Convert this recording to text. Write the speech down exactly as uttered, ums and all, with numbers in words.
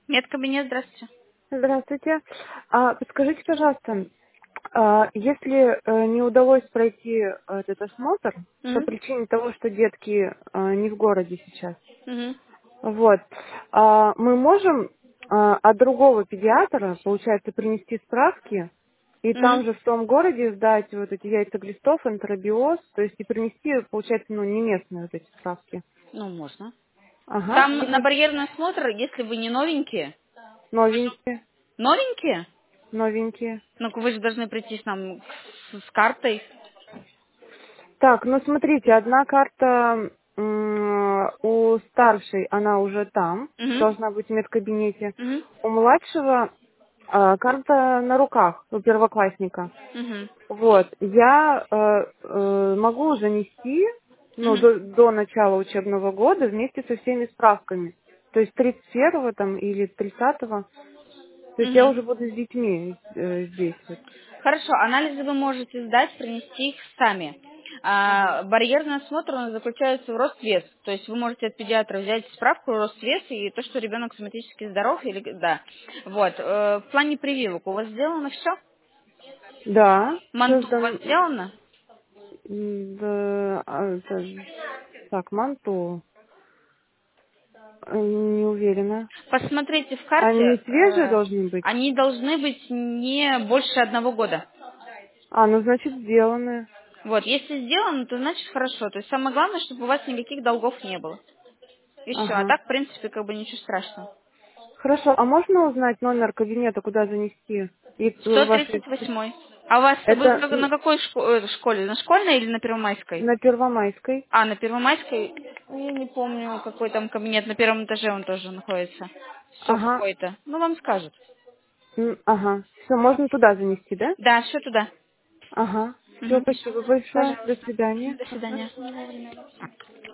Медкабинет, здравствуйте. Здравствуйте. А, подскажите, пожалуйста, а, если э, не удалось пройти э, этот осмотр по Мгм. причине того, что детки э, не в городе сейчас, Мгм. вот, а, мы можем а, от другого педиатра, получается, принести справки и там Мгм. же в том городе сдать вот эти яйца глистов, энтеробиоз, то есть и принести, получается, ну, не местные вот эти справки. Ну, можно. Ага, Там на либо барьерный осмотр, если вы не новенькие. новенькие, Новенькие? новенькие. Ну, вы же должны прийти с нам с, с картой. Так, ну смотрите, одна карта м, у старшей, она уже там, Угу. должна быть в медкабинете. Угу. У младшего а, карта на руках, у первоклассника. Угу. Вот, я э, э, могу занести, ну, Угу. до, до начала учебного года вместе со всеми справками. То есть тридцать первого там или тридцатого. То есть я Угу. уже буду с детьми э, здесь. Вот. Хорошо, анализы вы можете сдать, принести их сами. Ага. А, барьерный осмотр он заключается в рост-вес. То есть вы можете от педиатра взять справку рост-вес и то, что ребенок соматически здоров или да. Вот. э, В плане прививок у вас сделано все? Да, все Манту у вас сдан... сделано? м, да, а, это- так, манту. Э, Не уверена. Посмотрите в карте. Они свежие э, должны быть? Они должны быть не больше одного года. А, ну значит сделаны. Вот, если сделано, то значит хорошо. То есть самое главное, чтобы у вас никаких долгов не было. И все. А Ага. так, в принципе, как бы ничего страшного. Хорошо, а можно узнать номер кабинета, куда занести? И сто э, ваши... тридцать восьмой. А у вас, вы Это как- на м, какой шко- э, школе? На школьной или на Первомайской? на Первомайской. А, на Первомайской, я не помню, какой там кабинет, на первом этаже он тоже находится. Все Ага. какой-то. Ну, вам скажут. М, Ага. Все, можно туда занести, да? Да, все туда. Ага. Все, Мгм. спасибо большое. До Пожалуйста. свидания. До Ага. свидания.